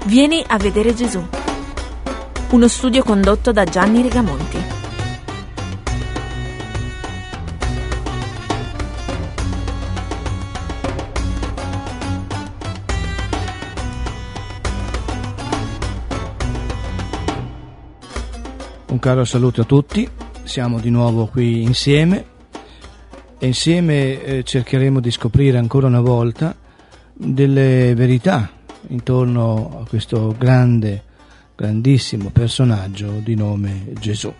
Vieni a vedere Gesù. Uno studio condotto da Gianni Regamonti. Un caro saluto a tutti, siamo di nuovo qui insieme e insieme cercheremo di scoprire ancora una volta delle verità intorno a questo grandissimo personaggio di nome Gesù.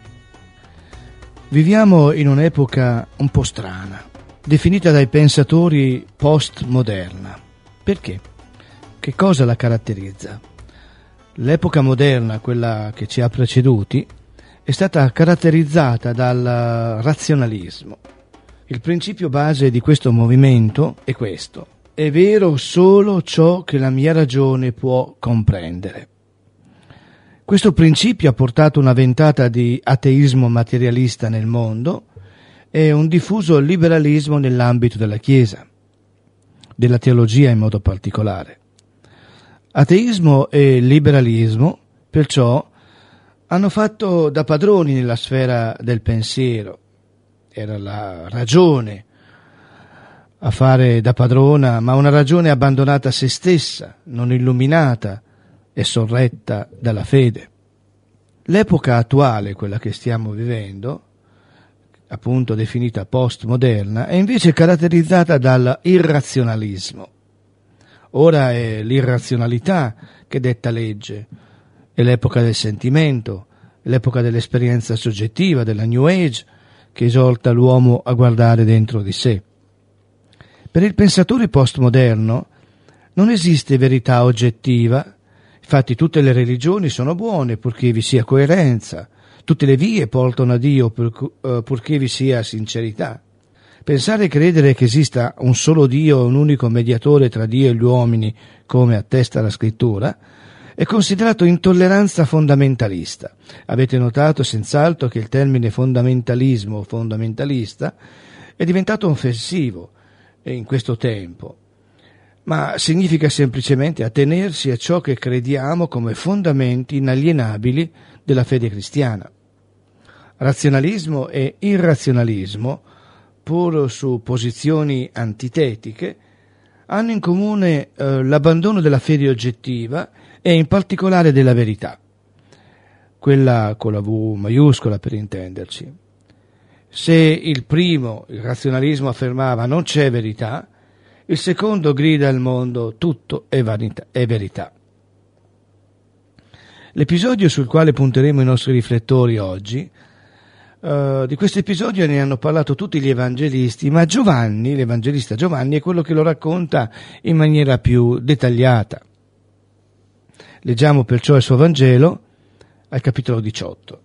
Viviamo in un'epoca un po' strana, definita dai pensatori postmoderna. Perché? Che cosa la caratterizza? L'epoca moderna, quella che ci ha preceduti, è stata caratterizzata dal razionalismo. Il principio base di questo movimento è questo: è vero solo ciò che la mia ragione può comprendere. Questo principio ha portato una ventata di ateismo materialista nel mondo e un diffuso liberalismo nell'ambito della Chiesa, della teologia in modo particolare. Ateismo e liberalismo, perciò, hanno fatto da padroni nella sfera del pensiero. Era la ragione a fare da padrona, ma una ragione abbandonata a se stessa, non illuminata e sorretta dalla fede. L'epoca attuale, quella che stiamo vivendo, appunto definita postmoderna, è invece caratterizzata dal irrazionalismo. Ora è l'irrazionalità che detta legge, è l'epoca del sentimento, l'epoca dell'esperienza soggettiva, della New Age, che esorta l'uomo a guardare dentro di sé. Per il pensatore postmoderno non esiste verità oggettiva, infatti tutte le religioni sono buone purché vi sia coerenza, tutte le vie portano a Dio purché vi sia sincerità. Pensare e credere che esista un solo Dio e un unico mediatore tra Dio e gli uomini, come attesta la Scrittura, è considerato intolleranza fondamentalista. Avete notato senz'altro che il termine fondamentalismo o fondamentalista è diventato offensivo in questo tempo, ma significa semplicemente attenersi a ciò che crediamo come fondamenti inalienabili della fede cristiana. Razionalismo e irrazionalismo, pur su posizioni antitetiche, hanno in comune l'abbandono della fede oggettiva e in particolare della verità, quella con la V maiuscola per intenderci. Se il primo, il razionalismo, affermava non c'è verità, il secondo grida al mondo tutto è verità. L'episodio sul quale punteremo i nostri riflettori oggi, di questo episodio ne hanno parlato tutti gli evangelisti, ma Giovanni, l'evangelista Giovanni, è quello che lo racconta in maniera più dettagliata. Leggiamo perciò il suo Vangelo al capitolo 18.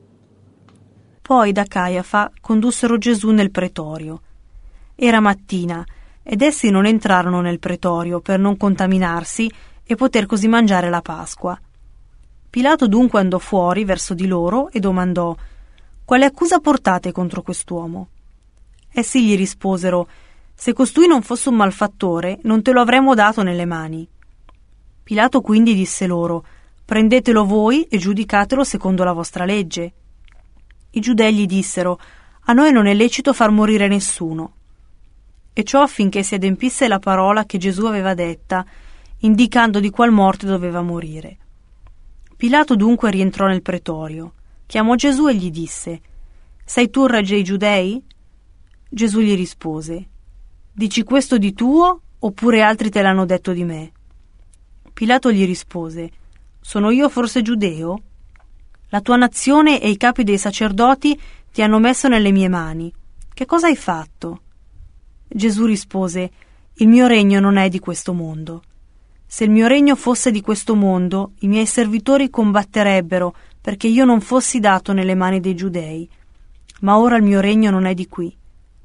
Poi da Caiafa condussero Gesù nel pretorio. Era mattina ed essi non entrarono nel pretorio per non contaminarsi e poter così mangiare la Pasqua. Pilato dunque andò fuori verso di loro e domandò: «Quale accusa portate contro quest'uomo?» Essi gli risposero: «Se costui non fosse un malfattore, non te lo avremmo dato nelle mani». Pilato quindi disse loro: «Prendetelo voi e giudicatelo secondo la vostra legge». I giudei gli dissero: «A noi non è lecito far morire nessuno». E ciò affinché si adempisse la parola che Gesù aveva detta, indicando di qual morte doveva morire. Pilato dunque rientrò nel pretorio, chiamò Gesù e gli disse: «Sei tu il re dei Giudei?» Gesù gli rispose: «Dici questo di tuo, oppure altri te l'hanno detto di me?» Pilato gli rispose: «Sono io forse giudeo? La tua nazione e i capi dei sacerdoti ti hanno messo nelle mie mani. Che cosa hai fatto?» Gesù rispose: «Il mio regno non è di questo mondo. Se il mio regno fosse di questo mondo, i miei servitori combatterebbero perché io non fossi dato nelle mani dei giudei. Ma ora il mio regno non è di qui».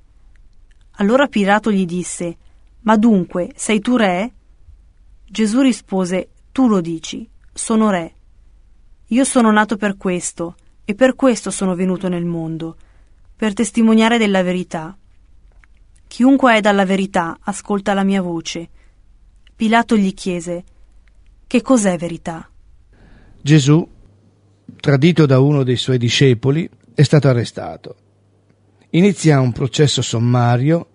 Allora Pilato gli disse: «Ma dunque, sei tu re?» Gesù rispose: «Tu lo dici, sono re. Io sono nato per questo, e per questo sono venuto nel mondo, per testimoniare della verità. Chiunque è dalla verità ascolta la mia voce». Pilato gli chiese: Che cos'è verità? Gesù, tradito da uno dei suoi discepoli, è stato arrestato. Inizia un processo sommario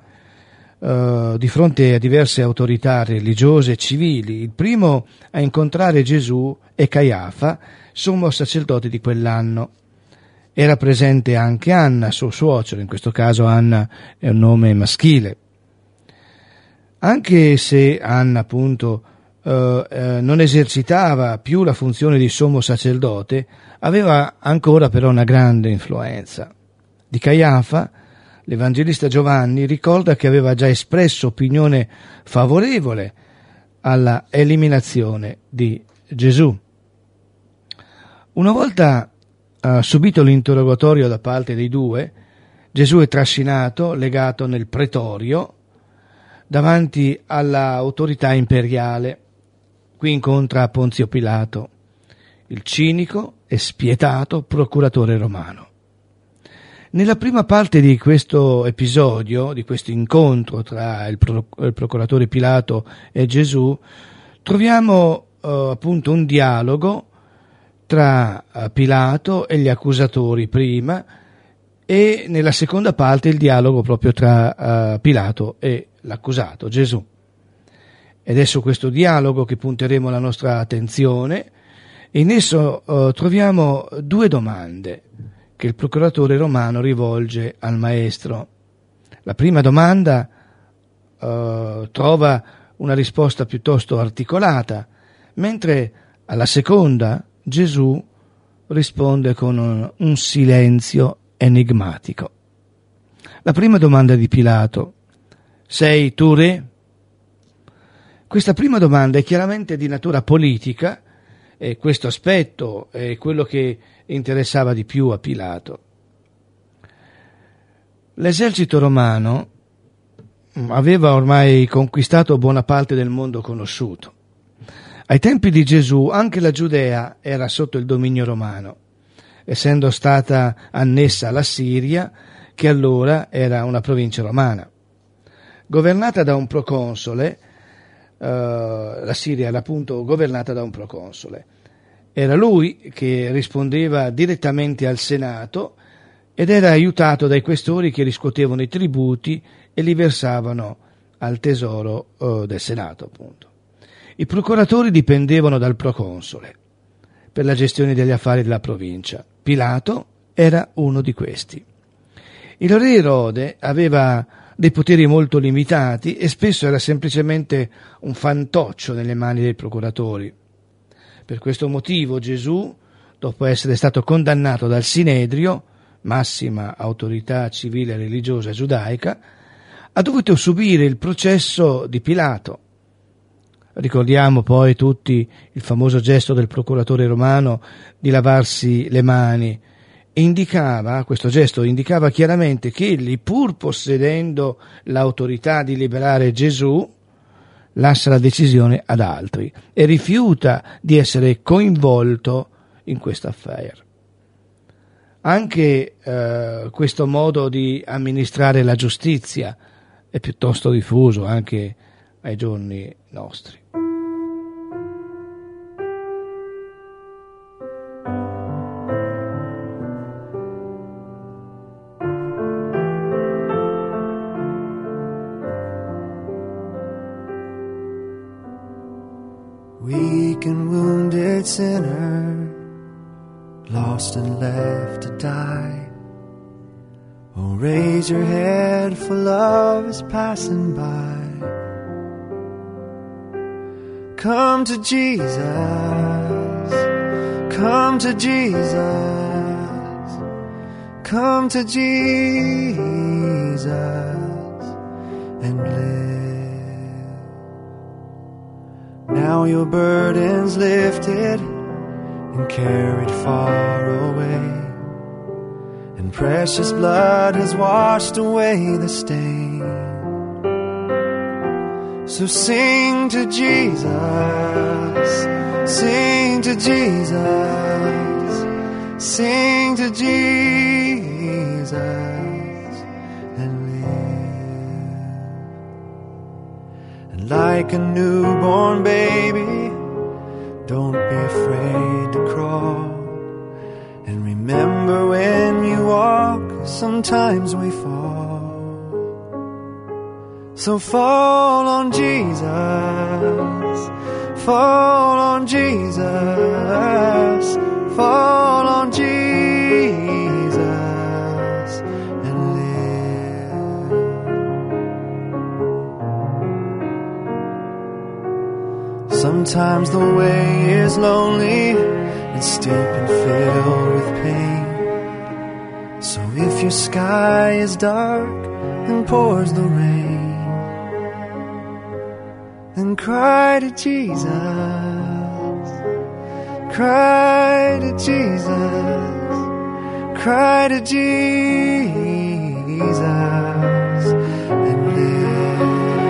di fronte a diverse autorità religiose e civili. Il primo a incontrare Gesù è Caiafa, sommo sacerdote di quell'anno. Era presente anche Anna, suo suocero, in questo caso Anna è un nome maschile. Anche se Anna appunto non esercitava più la funzione di sommo sacerdote, aveva ancora però una grande influenza. Di Caiafa, l'Evangelista Giovanni ricorda che aveva già espresso opinione favorevole alla eliminazione di Gesù. Una volta subito l'interrogatorio da parte dei due, Gesù è trascinato, legato nel pretorio, davanti all'autorità imperiale. Qui incontra Ponzio Pilato, il cinico e spietato procuratore romano. Nella prima parte di questo episodio, di questo incontro tra il procuratore Pilato e Gesù, troviamo appunto un dialogo tra Pilato e gli accusatori prima, e nella seconda parte il dialogo proprio tra Pilato e l'accusato, Gesù. Ed è su questo dialogo che punteremo la nostra attenzione, e in esso troviamo due domande che il procuratore romano rivolge al maestro. La prima domanda trova una risposta piuttosto articolata, mentre alla seconda Gesù risponde con un silenzio enigmatico. La prima domanda di Pilato: sei tu re? Questa prima domanda è chiaramente di natura politica, e questo aspetto è quello che interessava di più a Pilato. L'esercito romano aveva ormai conquistato buona parte del mondo conosciuto. Ai tempi di Gesù anche la Giudea era sotto il dominio romano, essendo stata annessa alla Siria, che allora era una provincia romana. Governata da un proconsole, la Siria era appunto governata da un proconsole. Era lui che rispondeva direttamente al Senato ed era aiutato dai questori che riscuotevano i tributi e li versavano al tesoro del Senato, appunto. I procuratori dipendevano dal proconsole per la gestione degli affari della provincia. Pilato era uno di questi. Il re Erode aveva dei poteri molto limitati e spesso era semplicemente un fantoccio nelle mani dei procuratori. Per questo motivo Gesù, dopo essere stato condannato dal Sinedrio, massima autorità civile e religiosa giudaica, ha dovuto subire il processo di Pilato. Ricordiamo poi tutti il famoso gesto del procuratore romano di lavarsi le mani. Questo gesto indicava chiaramente che egli, pur possedendo l'autorità di liberare Gesù, lascia la decisione ad altri e rifiuta di essere coinvolto in questo affair. Anche questo modo di amministrare la giustizia è piuttosto diffuso anche ai giorni nostri. Weak and wounded sinner, lost and left to die. Oh, raise your head, for love is passing by. Come to Jesus, come to Jesus, come to Jesus and live. Now your burden's lifted and carried far away, and precious blood has washed away the stain. So sing to Jesus, sing to Jesus, sing to Jesus and live. And like a newborn baby, don't be afraid to crawl. And remember when you walk, sometimes we fall. So fall on Jesus, fall on Jesus, fall on Jesus and live. Sometimes the way is lonely and steep and filled with pain. So if your sky is dark and pours the rain, then cry to Jesus, cry to Jesus, cry to Jesus and live.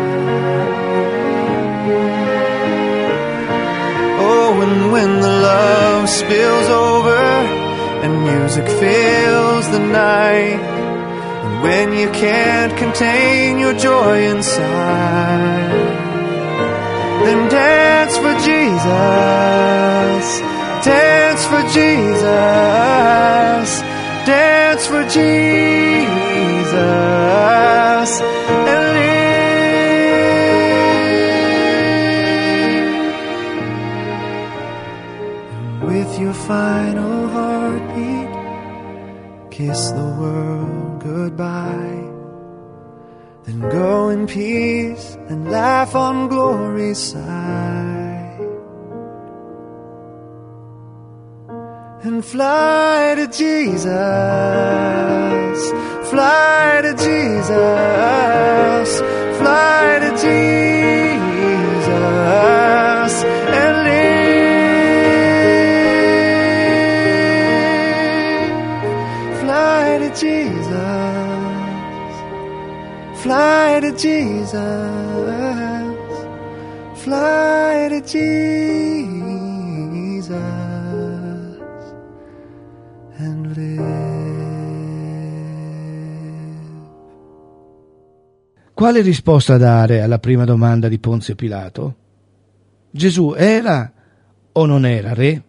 Oh, and when the love spills over and music fills the night, and when you can't contain your joy inside, then dance for Jesus, dance for Jesus, dance for Jesus and live. And with your final heartbeat, kiss the world goodbye. Then go in peace and laugh on glory's side, and fly to Jesus, fly to Jesus, fly to Jesus and live. Fly to Jesus, fly to Jesus, fly to Jesus and live. Quale risposta dare alla prima domanda di Ponzio Pilato? Gesù era o non era re?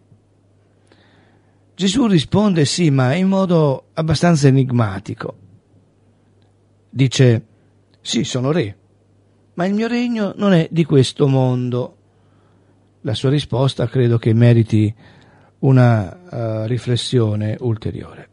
Gesù risponde sì, ma in modo abbastanza enigmatico. Dice: sì, sono re, ma il mio regno non è di questo mondo. La sua risposta credo che meriti una riflessione ulteriore.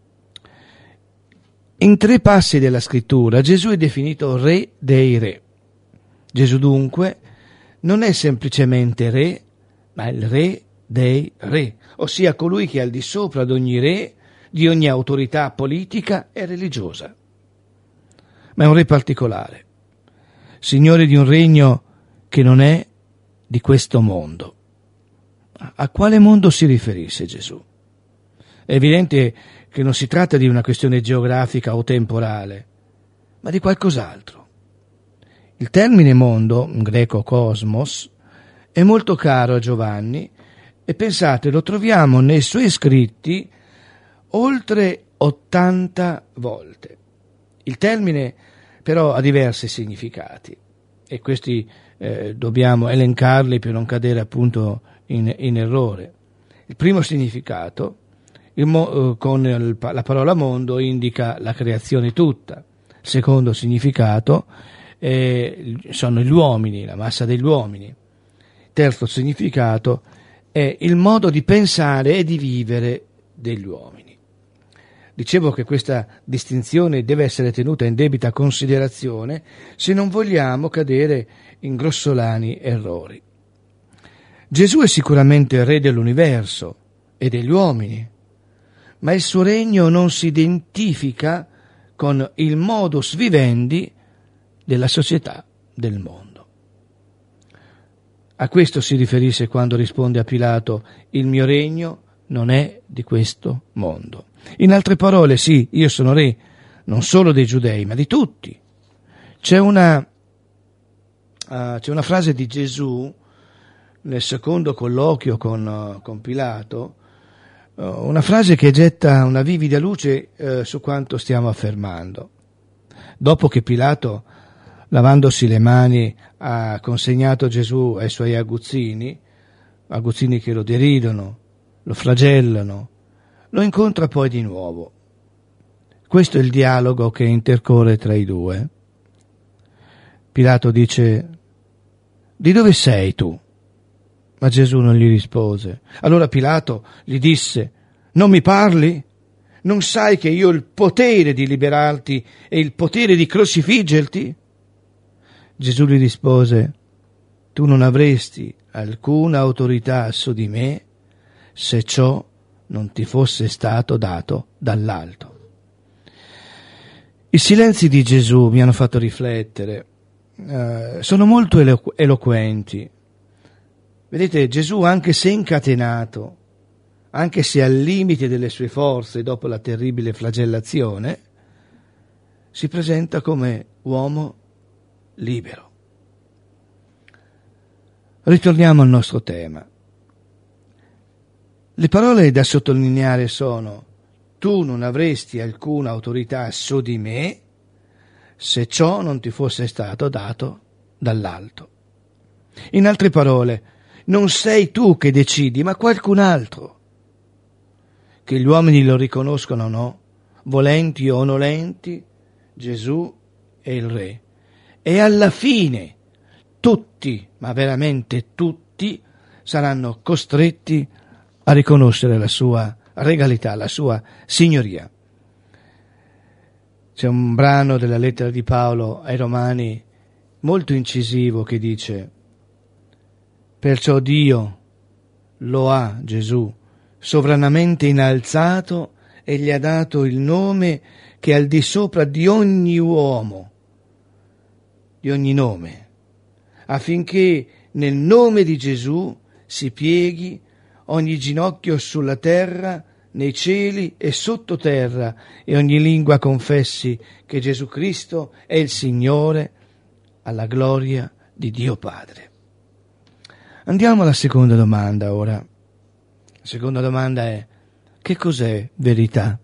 In 3 passi della scrittura Gesù è definito re dei re. Gesù dunque non è semplicemente re, ma il re dei re, ossia colui che è al di sopra di ogni re, di ogni autorità politica e religiosa. Ma è un re particolare, signore di un regno che non è di questo mondo. A quale mondo si riferisse Gesù? È evidente che non si tratta di una questione geografica o temporale, ma di qualcos'altro. Il termine mondo, in greco cosmos, è molto caro a Giovanni e pensate, lo troviamo nei suoi scritti oltre 80 volte. Il termine però ha diversi significati e questi dobbiamo elencarli per non cadere appunto in errore. Il primo significato, con la parola mondo, indica la creazione tutta. Il secondo significato sono gli uomini, la massa degli uomini. Il terzo significato è il modo di pensare e di vivere degli uomini. Dicevo che questa distinzione deve essere tenuta in debita considerazione se non vogliamo cadere in grossolani errori. Gesù è sicuramente il re dell'universo e degli uomini, ma il suo regno non si identifica con il modus vivendi della società del mondo. A questo si riferisce quando risponde a Pilato: il mio regno non è di questo mondo. In altre parole, sì, io sono re, non solo dei giudei, ma di tutti. C'è una frase di Gesù nel secondo colloquio con Pilato, una frase che getta una vivida luce su quanto stiamo affermando. Dopo che Pilato, lavandosi le mani, ha consegnato Gesù ai suoi aguzzini, aguzzini che lo deridono, lo flagellano, lo incontra poi di nuovo. Questo è il dialogo che intercorre tra i due. Pilato dice: di dove sei tu? Ma Gesù non gli rispose. Allora Pilato gli disse: non mi parli? Non sai che io ho il potere di liberarti e il potere di crocifiggerti? Gesù gli rispose: tu non avresti alcuna autorità su di me se ciò non ti fosse stato dato dall'alto. I silenzi di Gesù mi hanno fatto riflettere, sono molto eloquenti. Vedete, Gesù, anche se incatenato, anche se al limite delle sue forze dopo la terribile flagellazione, si presenta come uomo libero. Ritorniamo al nostro tema. Le parole da sottolineare sono: tu non avresti alcuna autorità su di me se ciò non ti fosse stato dato dall'alto. In altre parole, non sei tu che decidi, ma qualcun altro. Che gli uomini lo riconoscono o no, volenti o nolenti, Gesù è il Re. E alla fine tutti, ma veramente tutti, saranno costretti a riconoscere la sua regalità, la sua signoria. C'è un brano della lettera di Paolo ai Romani molto incisivo che dice: perciò Dio lo ha, Gesù, sovranamente innalzato e gli ha dato il nome che è al di sopra di ogni uomo, di ogni nome, affinché nel nome di Gesù si pieghi ogni ginocchio sulla terra, nei cieli e sottoterra, e ogni lingua confessi che Gesù Cristo è il Signore, alla gloria di Dio Padre. Andiamo alla seconda domanda ora. La seconda domanda è: che cos'è verità?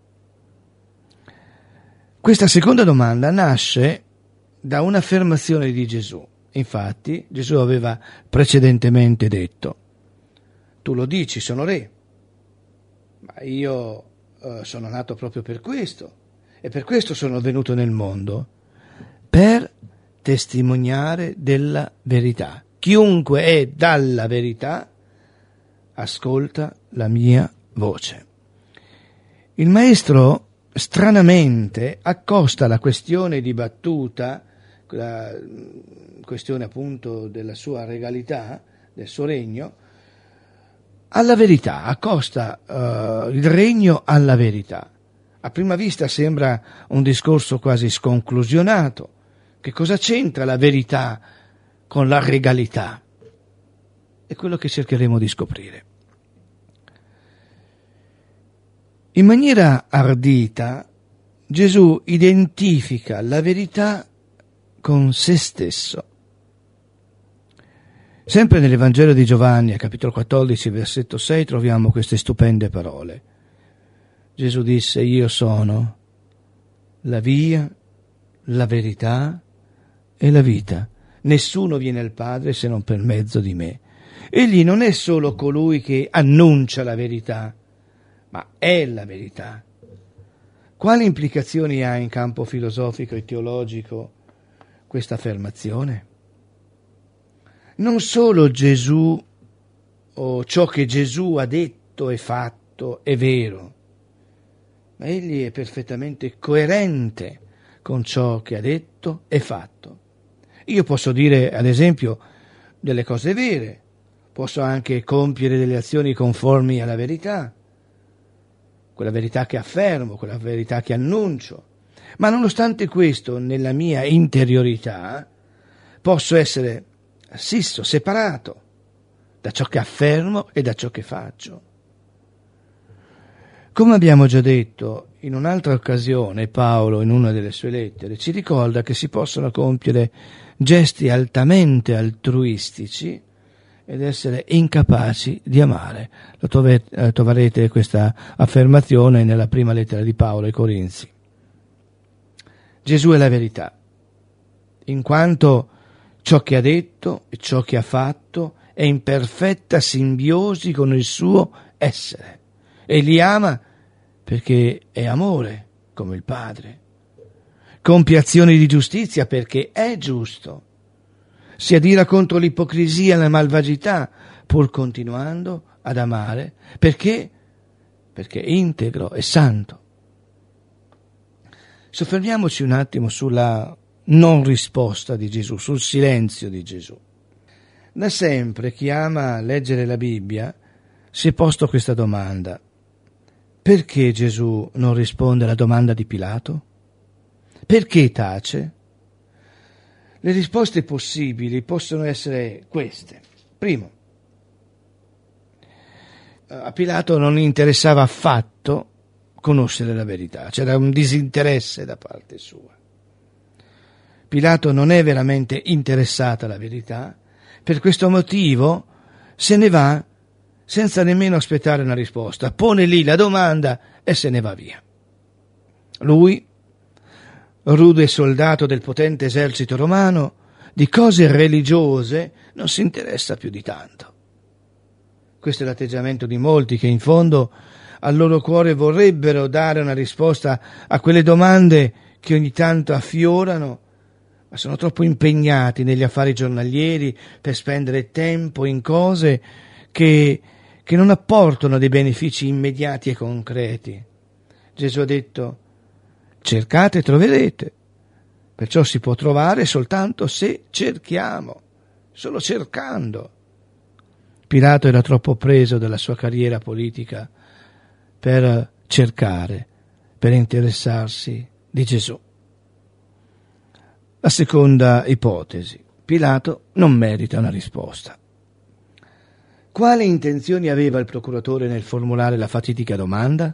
Questa seconda domanda nasce da un'affermazione di Gesù. Infatti, Gesù aveva precedentemente detto: tu lo dici, sono re, ma io sono nato proprio per questo, e per questo sono venuto nel mondo, per testimoniare della verità. Chiunque è dalla verità ascolta la mia voce. Il maestro stranamente accosta la questione dibattuta, la questione appunto della sua regalità, del suo regno, alla verità, accosta il regno alla verità. A prima vista sembra un discorso quasi sconclusionato. Che cosa c'entra la verità con la regalità? È quello che cercheremo di scoprire. In maniera ardita, Gesù identifica la verità con se stesso. Sempre nell'Evangelo di Giovanni, a capitolo 14, versetto 6, troviamo queste stupende parole. Gesù disse: io sono la via, la verità e la vita. Nessuno viene al Padre se non per mezzo di me. Egli non è solo colui che annuncia la verità, ma è la verità. Quali implicazioni ha in campo filosofico e teologico questa affermazione? Non solo Gesù o ciò che Gesù ha detto e fatto è vero, ma egli è perfettamente coerente con ciò che ha detto e fatto. Io posso dire, ad esempio, delle cose vere, posso anche compiere delle azioni conformi alla verità, quella verità che affermo, quella verità che annuncio, ma nonostante questo, nella mia interiorità, posso essere assisto, separato da ciò che affermo e da ciò che faccio. Come abbiamo già detto in un'altra occasione, Paolo in una delle sue lettere ci ricorda che si possono compiere gesti altamente altruistici ed essere incapaci di amare. Troverete questa affermazione nella prima lettera di Paolo ai Corinzi. Gesù è la verità, in quanto ciò che ha detto e ciò che ha fatto è in perfetta simbiosi con il suo essere e li ama perché è amore come il Padre. Compie azioni di giustizia perché è giusto. Si adira contro l'ipocrisia e la malvagità, pur continuando ad amare, perché è integro e santo. Soffermiamoci un attimo sulla non risposta di Gesù, sul silenzio di Gesù. Da sempre chi ama leggere la Bibbia si è posto questa domanda: perché Gesù non risponde alla domanda di Pilato? Perché tace? Le risposte possibili possono essere queste. Primo, a Pilato non interessava affatto conoscere la verità, c'era un disinteresse da parte sua. Pilato non è veramente interessato alla verità, per questo motivo se ne va senza nemmeno aspettare una risposta, pone lì la domanda e se ne va via. Lui, rude soldato del potente esercito romano, di cose religiose non si interessa più di tanto. Questo è l'atteggiamento di molti che in fondo al loro cuore vorrebbero dare una risposta a quelle domande che ogni tanto affiorano, ma sono troppo impegnati negli affari giornalieri per spendere tempo in cose che non apportano dei benefici immediati e concreti. Gesù ha detto: cercate e troverete, perciò si può trovare soltanto se cerchiamo, solo cercando. Pilato era troppo preso dalla sua carriera politica per cercare, per interessarsi di Gesù. La seconda ipotesi: Pilato non merita una risposta. Quali intenzioni aveva il procuratore nel formulare la fatidica domanda?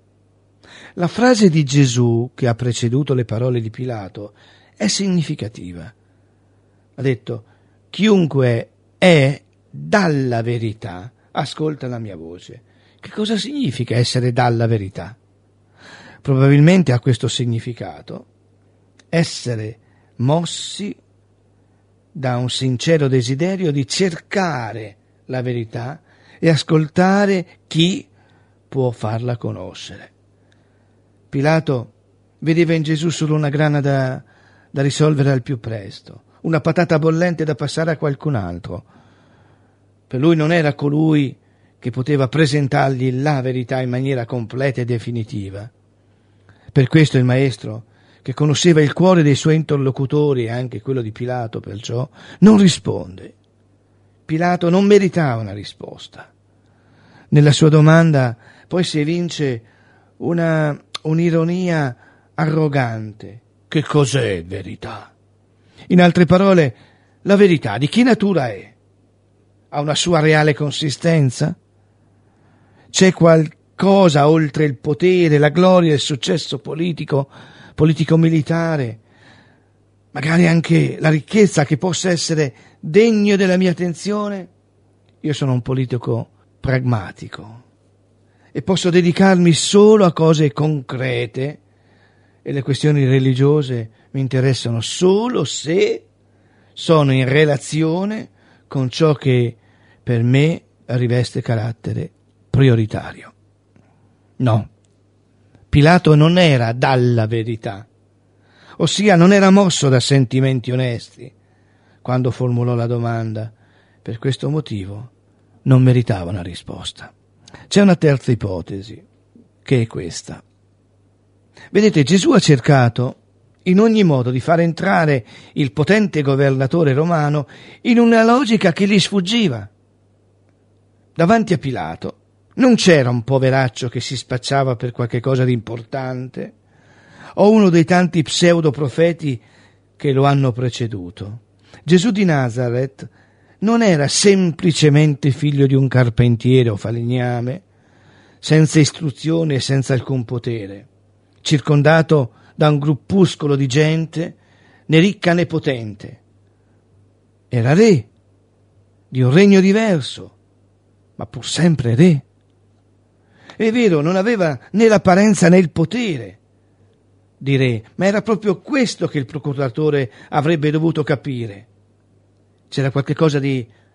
La frase di Gesù che ha preceduto le parole di Pilato è significativa. Ha detto: chiunque è dalla verità ascolta la mia voce. Che cosa significa essere dalla verità? Probabilmente ha questo significato: essere mossi da un sincero desiderio di cercare la verità e ascoltare chi può farla conoscere. Pilato vedeva in Gesù solo una grana da risolvere al più presto, una patata bollente da passare a qualcun altro. Per lui non era colui che poteva presentargli la verità in maniera completa e definitiva. Per questo il maestro, che conosceva il cuore dei suoi interlocutori e anche quello di Pilato, perciò non risponde. Pilato non meritava una risposta. Nella sua domanda poi si evince un'ironia arrogante. Che cos'è verità? In altre parole, la verità di che natura è? Ha una sua reale consistenza? C'è qualcosa oltre il potere, la gloria e il successo politico-militare, magari anche la ricchezza, che possa essere degno della mia attenzione? Io sono un politico pragmatico e posso dedicarmi solo a cose concrete, e le questioni religiose mi interessano solo se sono in relazione con ciò che per me riveste carattere prioritario. No, Pilato non era dalla verità, ossia non era mosso da sentimenti onesti quando formulò la domanda. Per questo motivo non meritava una risposta. C'è una terza ipotesi, che è questa. Vedete, Gesù ha cercato in ogni modo di far entrare il potente governatore romano in una logica che gli sfuggiva. Davanti a Pilato non c'era un poveraccio che si spacciava per qualche cosa di importante o uno dei tanti pseudoprofeti che lo hanno preceduto. Gesù di Nazaret non era semplicemente figlio di un carpentiere o falegname, senza istruzione e senza alcun potere, circondato da un gruppuscolo di gente né ricca né potente. Era re di un regno diverso, ma pur sempre re. È vero, non aveva né l'apparenza né il potere di re, ma era proprio questo che il procuratore avrebbe dovuto capire. C'era qualche cosa di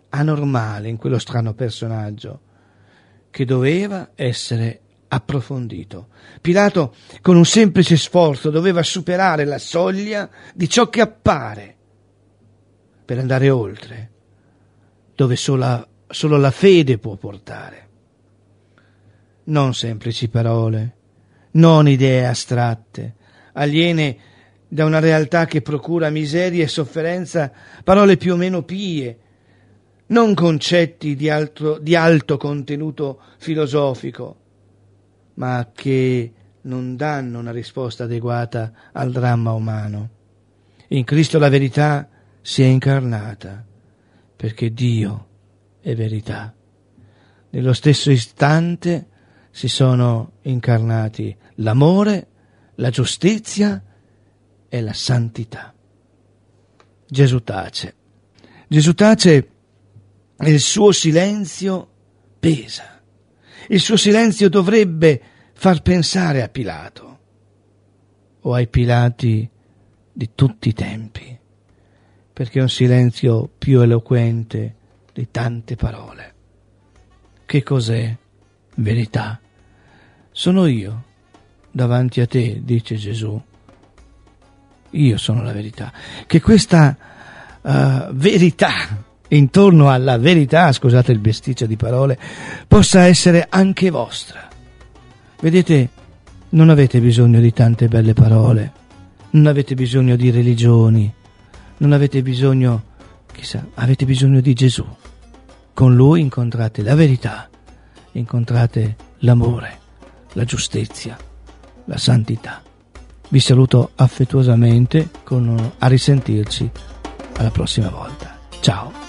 anormale in quello strano personaggio che doveva essere approfondito. Pilato, con un semplice sforzo, doveva superare la soglia di ciò che appare per andare oltre, dove solo la fede può portare. Non semplici parole, non idee astratte, aliene da una realtà che procura miseria e sofferenza, parole più o meno pie, non concetti di alto contenuto filosofico, ma che non danno una risposta adeguata al dramma umano. In Cristo la verità si è incarnata, perché Dio è verità. Nello stesso istante si sono incarnati l'amore, la giustizia e la santità. Gesù tace. Gesù tace e il suo silenzio pesa. Il suo silenzio dovrebbe far pensare a Pilato o ai Pilati di tutti i tempi, perché è un silenzio più eloquente di tante parole. Che cos'è verità? Sono io davanti a te, dice Gesù. Io sono la verità. Che questa verità, intorno alla verità, scusate il besticcio di parole, possa essere anche vostra. Vedete, non avete bisogno di tante belle parole, non avete bisogno di religioni, non avete bisogno, chissà, avete bisogno di Gesù. Con Lui incontrate la verità, incontrate l'amore, la giustizia, la santità. Vi saluto affettuosamente, a risentirci alla prossima volta. Ciao!